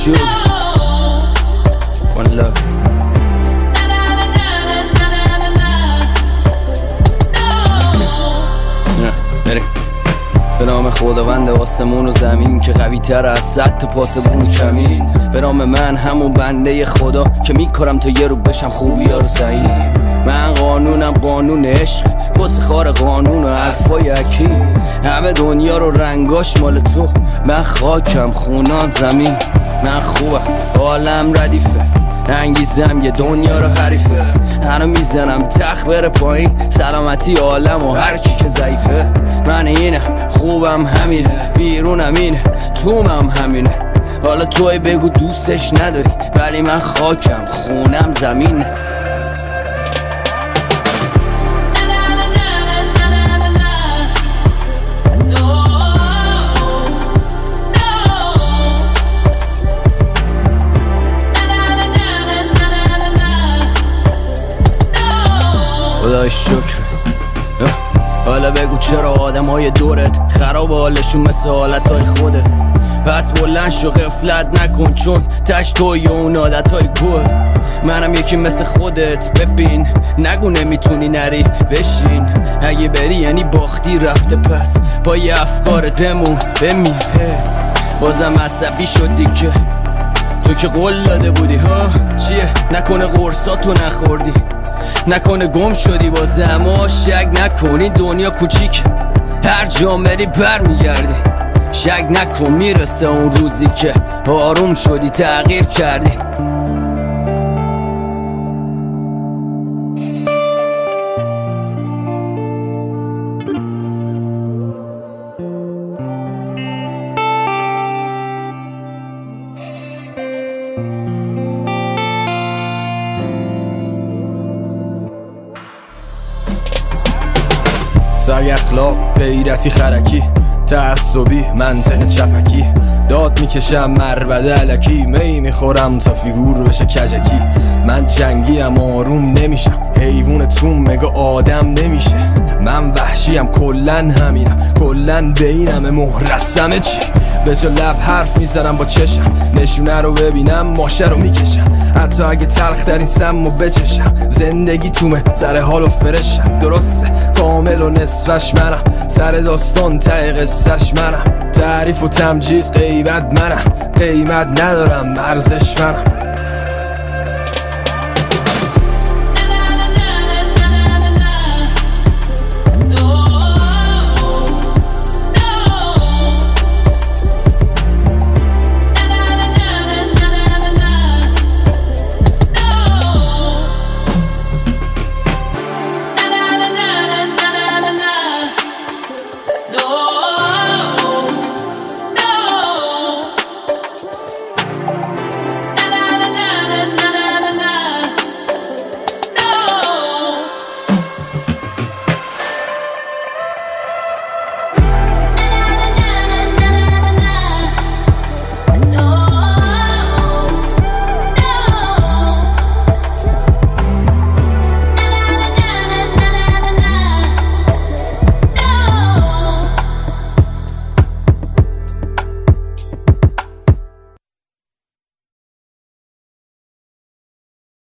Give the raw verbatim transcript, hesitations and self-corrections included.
شد One love بریم به نام خداوند آسمون و زمین که قوی تر از صد تا پاسبون کمین. به نام من همون بنده خدا که میکارم تا یه رو بشم خوبی ها رو سعیم. من قانونم قانون عشق پس خار قانون و حرفای اکی. همه دنیا رو رنگاش مال تو، من خاکم خونان زمین. من خوبم عالم ردیفه، انگیزم یه دنیا رو حریفه. هنو میزنم تخت بره پایین، سلامتی عالم و هر کی که ضعیفه. من اینه خوبم همینه، بیرونم اینه تومم همینه. حالا توی بگو دوستش نداری، ولی من خاکم خونم زمینه. خدای شکر. حالا بگو چرا آدم های دورت خراب حالشون مثل حالت های خوده. پس بلند شو غفلت نکن چون تش توی اون عادت های گوه. منم یکی مثل خودت ببین، نگو نمیتونی نری بشین. اگه بری یعنی باختی رفته، پس با یه افکارت بمون بمیر. بازم عصبی شدی که تو که قول داده بودی ها. چیه نکنه قرصاتو نخوردی، نکنه گم شدی بازه. اما شک نکنی دنیا کوچیک، هر جا بری بر میگردی. شک نکن میرسه اون روزی که آروم شدی تغییر کردی. سگ اخلاق غیرتی خرکی، تعصبی منطق چپکی. داد میکشم مربده علکی، می میخورم تا فیگور بشه کجکی. من جنگیم آروم نمیشم، حیوان تو مگه آدم نمیشه. من وحشیم کلن همینم، کلن بینم مهرسمه چی. به جا لب حرف میزنم با چشم، نشونه رو ببینم ماشه رو میکشم. حتی اگه تلخ ترین سم رو بچشم، زندگی تومه سر حال و فرشم. درسته کامل و نصفش منم، سر داستان ته قصهش منم. تعریف و تمجید غیبت منم، قیمت ندارم ارزش منم.